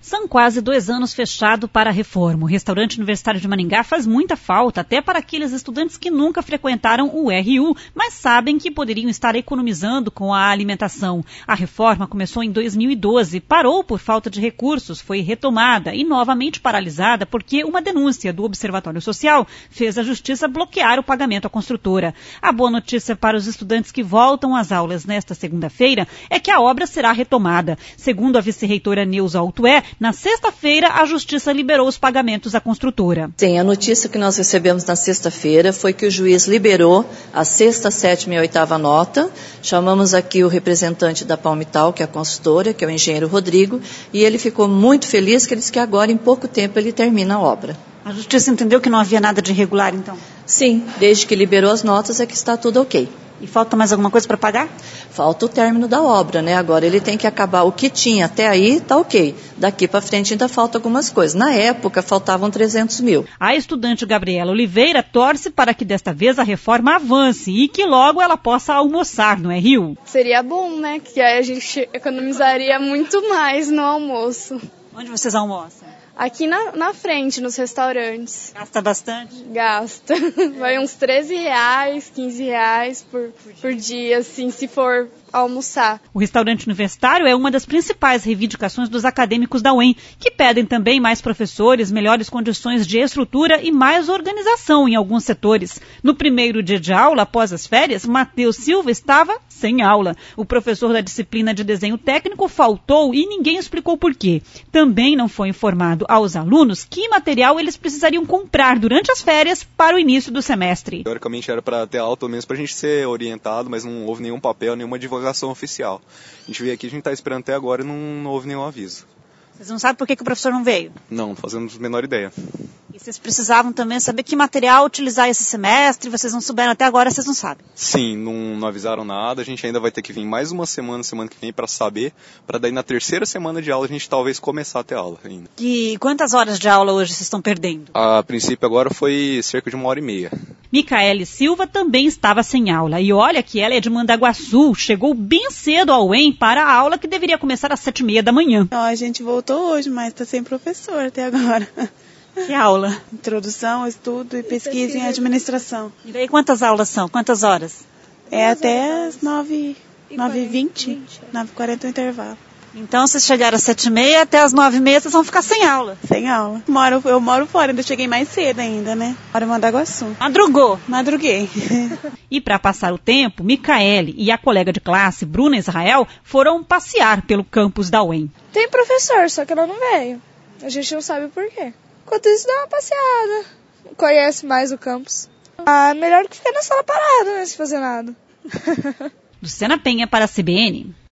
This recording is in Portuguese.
São quase 2 anos fechado para a reforma. O restaurante universitário de Maringá faz muita falta, até para aqueles estudantes que nunca frequentaram o RU, mas sabem que poderiam estar economizando com a alimentação. A reforma começou em 2012, parou por falta de recursos, foi retomada e novamente paralisada porque uma denúncia do Observatório Social fez a Justiça bloquear o pagamento à construtora. A boa notícia para os estudantes que voltam às aulas nesta segunda-feira é que a obra será retomada. Segundo a vice-reitora Neuza Altué, na sexta-feira, a Justiça liberou os pagamentos à construtora. Sim, a notícia que nós recebemos na sexta-feira foi que o juiz liberou a sexta, sétima e oitava nota. Chamamos aqui o representante da Palmital, que é a consultora, que é o engenheiro Rodrigo, e ele ficou muito feliz, que ele disse que agora, em pouco tempo, ele termina a obra. A Justiça entendeu que não havia nada de irregular, então? Sim, desde que liberou as notas é que está tudo ok. E falta mais alguma coisa para pagar? Falta o término da obra, né? Agora ele tem que acabar o que tinha até aí, tá ok. Daqui para frente ainda falta algumas coisas. Na época faltavam 300 mil. A estudante Gabriela Oliveira torce para que desta vez a reforma avance e que logo ela possa almoçar no RU. Seria bom, né? Que aí a gente economizaria muito mais no almoço. Onde vocês almoçam? Aqui na frente, nos restaurantes. Gasta bastante? Gasta. Vai uns R$13, R$15 por dia, assim, se for almoçar. O restaurante universitário é uma das principais reivindicações dos acadêmicos da UEM, que pedem também mais professores, melhores condições de estrutura e mais organização em alguns setores. No primeiro dia de aula, após as férias, Matheus Silva estava sem aula. O professor da disciplina de desenho técnico faltou e ninguém explicou por quê. Também não foi informado aos alunos que material eles precisariam comprar durante as férias para o início do semestre. Teoricamente era para ter aula, pelo menos para a gente ser orientado, mas não houve nenhum papel, nenhuma divulgação oficial. A gente veio aqui, a gente está esperando até agora e não houve nenhum aviso. Vocês não sabem por que o professor não veio? Não fazemos a menor ideia. E vocês precisavam também saber que material utilizar esse semestre, vocês não souberam até agora, vocês não sabem? Sim, não avisaram nada, a gente ainda vai ter que vir mais uma semana que vem para saber, para daí na terceira semana de aula a gente talvez começar a ter aula ainda. E quantas horas de aula hoje vocês estão perdendo? A princípio agora foi cerca de 1h30. Micaele Silva também estava sem aula. E olha que ela é de Mandaguaçu, chegou bem cedo ao UEM para a aula que deveria começar às 7h30 da manhã. A gente voltou hoje, mas está sem professor até agora. Que aula? Introdução, estudo e pesquisa em administração. E daí quantas aulas são? Quantas horas? É até as 9h20, 9h40 o intervalo. Então, vocês chegaram às 7h30, até às 9h30 vocês vão ficar sem aula. Sem aula. Eu moro fora, ainda cheguei mais cedo ainda, né? Moro em Mandaguaçu. Madrugou? Madruguei. E para passar o tempo, Micaele e a colega de classe, Bruna Israel, foram passear pelo campus da UEM. Tem professor, só que ela não veio. A gente não sabe por quê. Enquanto isso, dá uma passeada. Conhece mais o campus. Melhor que ficar na sala parada, né? Sem fazer nada. Luciana Penha para a CBN.